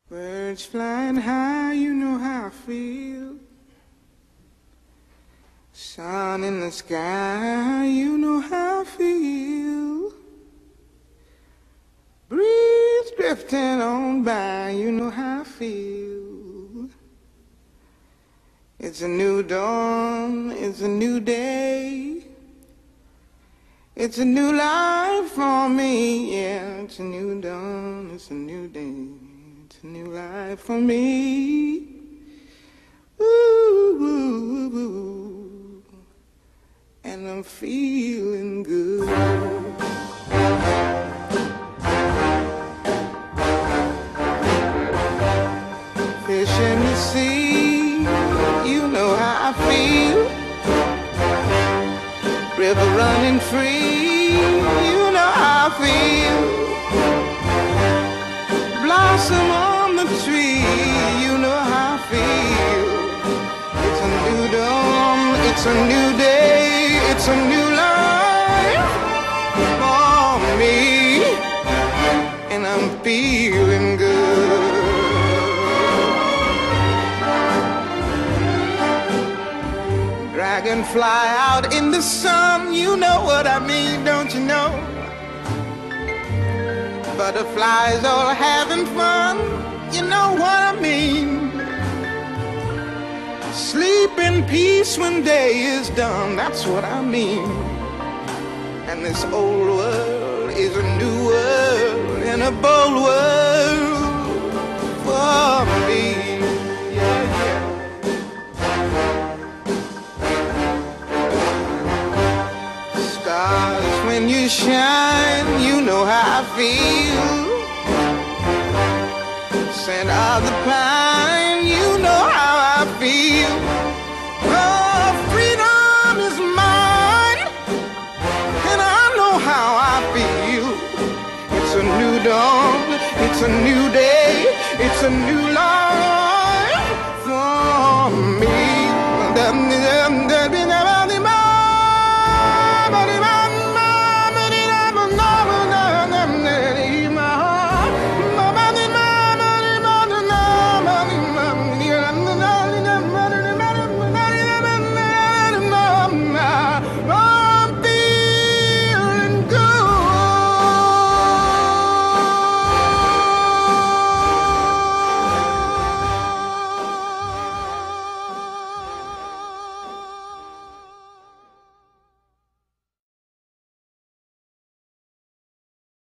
Birds flying high, you know how I feel. Sun in the sky, you know how I feel. Breeze drifting on by, you know how I feel. It's a new dawn, it's a new day. It's a new life for me, yeah. It's a new dawn, it's a new day. It's a new life for me. Ooh, ooh, ooh, ooh. And I'm feeling good. Fish in the sea, you know how I feel. River running free, you know how I feel. Blossom on the tree, you know how I feel. It's a new dawn, it's a new day, it's a new life for me, and I'm feeling good. Dragonfly out in the sun, you know what I mean, don't you know? Butterflies all having fun, you know what I mean. Sleep in peace when day is done, that's what I mean. And this old world is a new world, and a bold world for me. Yeah, yeah. Stars, when you shine, you know how I feel. Scent of the pine, you know how I feel. Oh, freedom is mine, and I know how I feel. It's a new dawn, it's a new day, it's a new life.